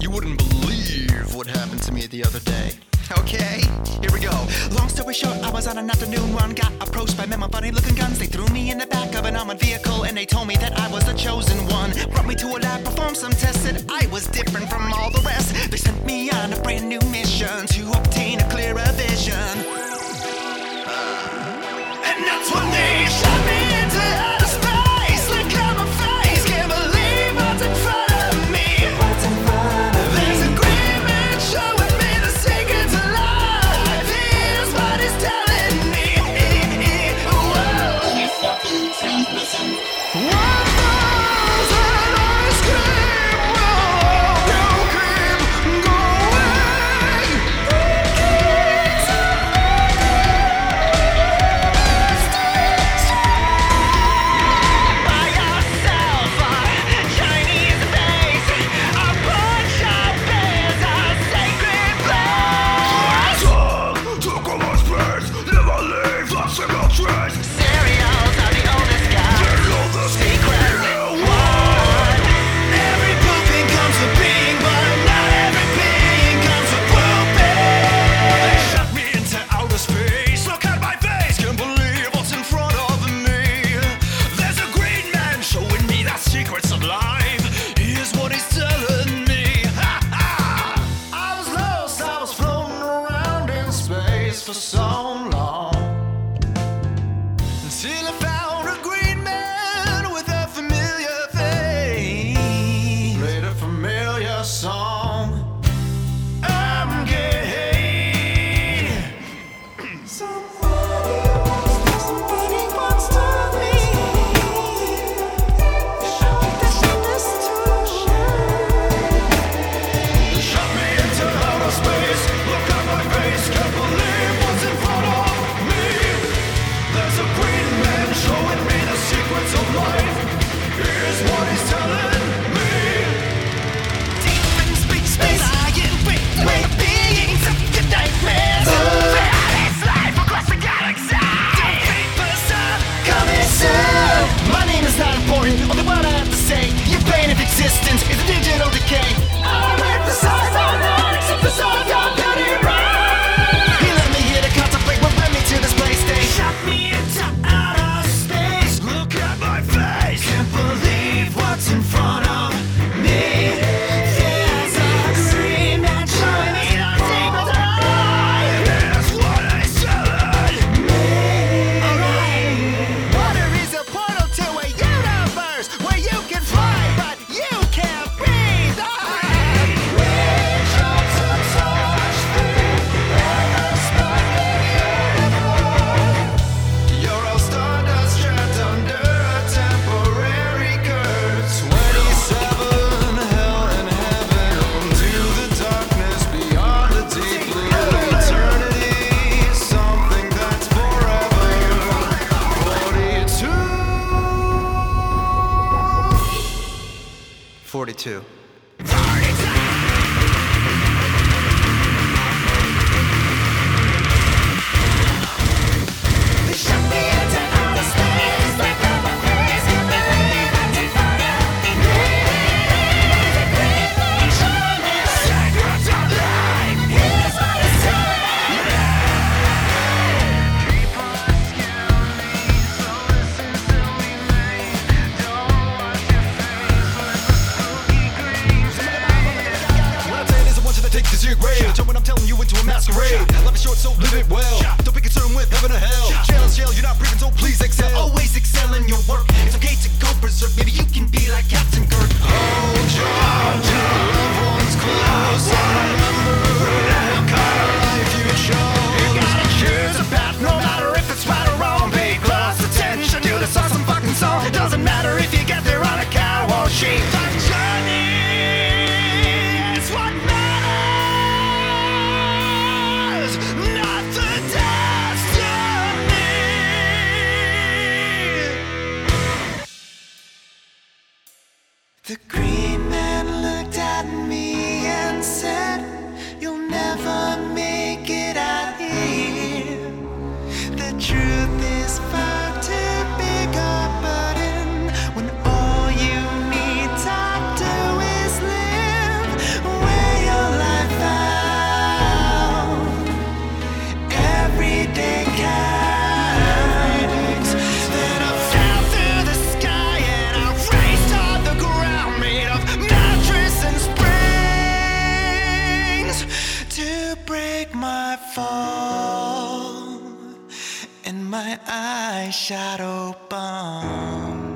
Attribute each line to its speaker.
Speaker 1: You wouldn't believe what happened to me the other day. Okay, here we go. Long story short, I was on an afternoon run. Got approached by men with funny looking guns. They threw me in the back of an armored vehicle and they told me that I was the chosen one. Brought me to a lab, performed some tests, said I was different from all the rest. They sent me on a brand new mission to obtain a clearer vision. And that's when they shot me into outer space. Look at my face, can't believe what's in front of me. What's in front of me? There's a green man showing me the secret to life. Here's what he's telling me. One falls and I scream. Oh, you keep going. By yourself, a Chinese base, a bunch of bears, a sacred place.
Speaker 2: Took all my space, never leave a single trace.
Speaker 1: Cereals are the oldest guys.
Speaker 2: They're all the
Speaker 1: Secret one. Every pooping comes with being, but not every being comes with pooping. They shot me into outer space. Look at my face, can't believe what's in front of me. There's a green man showing me the secrets of life. Here's what he's telling me. Ha ha! I was lost, I was floating around in space for so long. Until I found a green man with a familiar face. Played a familiar song. I'm gay. Somebody wants to me. This They shot me into outer space. Look at my face, can't believe what's in front of me. There's a green man showing me the secrets of life. Here's what he's telling me. Deep in space, lying with beings of your nightmares. This life across the galaxy. The papers are coming soon. My name is not important. Only what I have to say. Your plane of existence is a digital decay. I read the signs on that, except the song got Betty right. He left me here to contemplate what led me to this place. They shot me into outer space. Look at my face, can't believe what's in front of me. There's a green man showing me the secrets of life. That's what I said. Water is a portal to a universe where you can fly, but you can't breathe. Raindrops of touch You're all stardust trapped under a temporary curse. 27, hell and heaven, to the darkness beyond the deep blue. Eternity, something that's forever. 42. 42. They shot me into outer space. Look at my face, can't believe what's in front of me. There's a green man showing me the secrets of life. Here's what he's telling me. Keep on scaring me, so listen to me, mate. Don't watch your face like a spooky green man. What I'm saying is I want you to take this to your grave. Turn what I'm telling you into a masquerade. Life is short, so live it well. Don't be concerned with heaven or hell. Jail, you're not breathing, so please excel. Always excel in your work. It's okay to go berserk. Maybe you can be like Captain Kirk. Hold your loved ones close and remember what kind of life you chose. You gotta choose a path, no matter if it's right or wrong. Pay close attention to this awesome fucking song. It doesn't matter if you get there on a cow or sheep. The journey is what matters, not the destiny. The green man looked at me and said, "You'll never make it out here. The truth is far too big a burden when all you need to do is live." and my eyes shadow bomb.